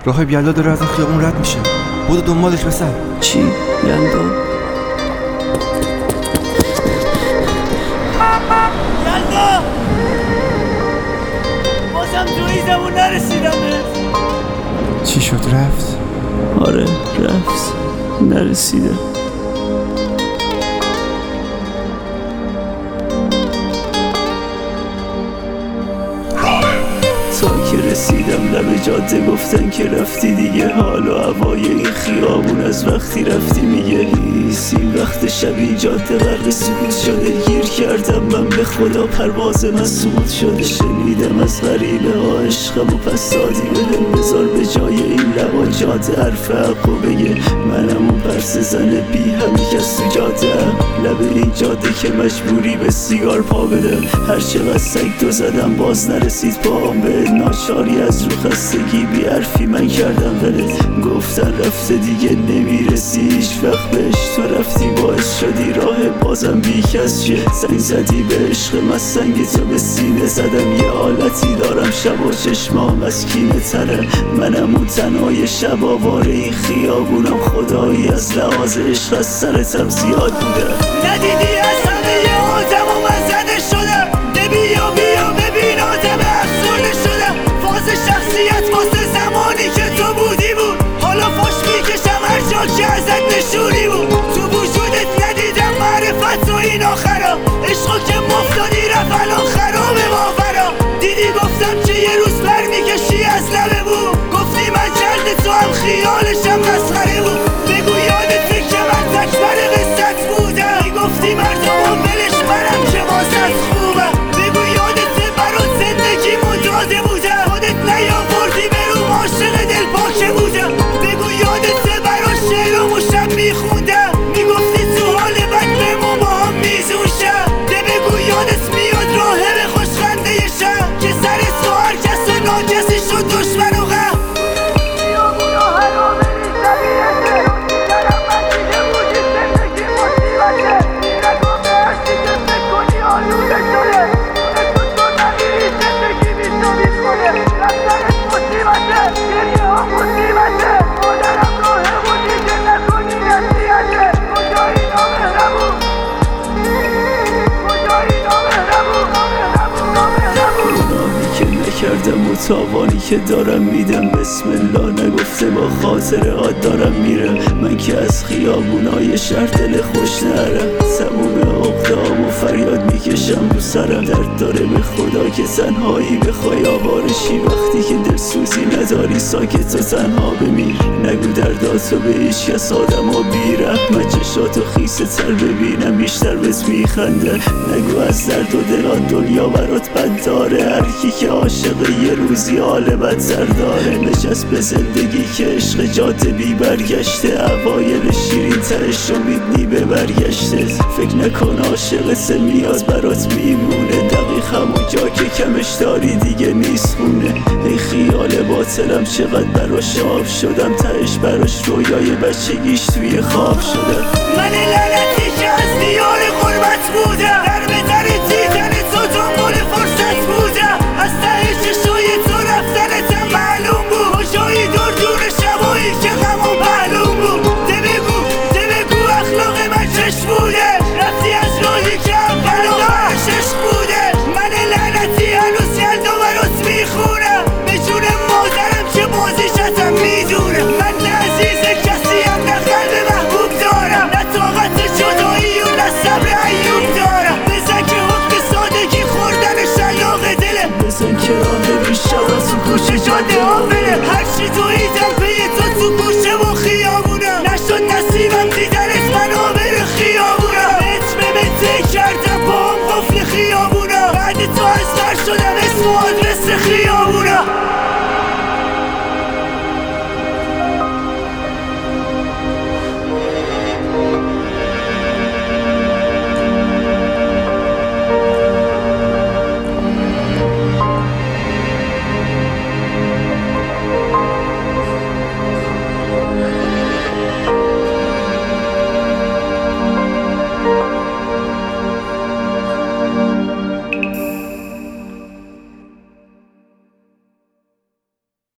راه بیالدا داره از این خیابون رد میشه. بودو دنبالش بسر. چی؟ یلدا؟ بازم توی زمون نرسیدم. چی شد رفت؟ آره رفت، نرسیده. تا که رسیدم لب جاده گفتن که رفتی دیگه. حال و هوای این خیابون از وقتی رفتی میگه هیس. این وقت شب این جاده غرق سکوت شده. گیر کردم من به خدا، پرواز من سقوط شده. شنیدم از غریبه ها عشقم و پس دادی بهم. بذار به جای این لبا جاده حرف حق و بگه. منم اون پرس زن بی همی کس تو جاده. لب این جاده که مجبوری به سیگار پا بده. هر چقدر سگ تو زدم باز نرسید پاهم به. ناچاری از رو خستگی بی حرفی من کردم ولت. گفتن رفته دیگه نمیرسی هیچ وقت بهش. تو رفتی باعث شدی راه بازم بی کس شه. زنگ زدی به عشق من سنگ تو به سینه زدم. یه حالتی دارم شب و چشمام از کینه تره. منم اون تنهای شب آواره این خیابونم. خدایی از لحاظ عشق از سرتم زیاد بوده. ندیدی از همه آدم و من زده شدم. بیا ببین آدم افسرده شدم. فاز شخصیت واسه زمانی که تو بودی بود. حالا فاش میکشم هر جا که ازت نشونی بود. تو وجودت ندیدم معرفت و این آخرا. عشقا که مفتادی رفت الان خرابه باورا. دیدی گفتم که یه روز پر میکشی از لبه بود. گفتی من جلد تو هم خیالشم مسخره بود. بگو یادته که من تکبر قصت بودم. میگفتی مردم و ولش منم که واسط خوبم. بگو یادته برات زندگی داده بودم. خودت نیاوردی برو عاشق دل پاکه بودم. بگو یادته برات شعرامو شب میخوندم. میگفتی تو حال بد بمون با هم میزون شم. بگو یادت میاد راهه به خوشخنده شم. که سر تو هر کس و ناکسی شد دشمن و غم. کردم و تاوانی که دارم میدم بسم الله نگفته با خاطرات دارم میرم. من که از خیابونای شهر دل خوش نرم. تموم عقده‌ام و فریاد میکشم رو سرم. درد داره به خدا که تنهایی بخوای آوارشی. وقتی که دلسوزی نداری ساکت و تنها بمیر. نگو درداتو به هیچ کس آدم ها بی رحمت. چشاتو خیسه تر ببینم بیشتر بهت میخنده. نگو از درد و دلان دنیا برات بد داره. هر کی که عاشق یه روزی حال بدتر داره. نشست به زندگی که عشق جاده بی برگشته. اوایل شیرین ترش امیدنی به برگشته. فکر نکن عاشقت میاد برات میمونه. دقیق همون جا که کمش داری دیگه نیست خونه. ای خیال باطلم چقدر براش آب شدم. تهش براش رویای بچگیش توی خواب شدم. من لعنتی که از دیار غربت بودم. در به در دیدن تو دنبال فرصت بودم. از ته چشای تو رفتنتم معلوم بود. کجایی دور شبایی که غمم معلوم بود. بگو اخلاق من چش بوده. رفتی از راهی که اول آخرش بوده. من لعنتی هنوز یلدا برات میخونم. به جون مادرم که بازیشتم میدونم. من نه عزیز کسیم نه قلب محبوب دارم. نه طاقت جدایی و نه صبر ایوب دارم. بزن که حکم سادگی خوردن شلاق دلم. بزن که راه بیشتر از تو کوچه جاده ها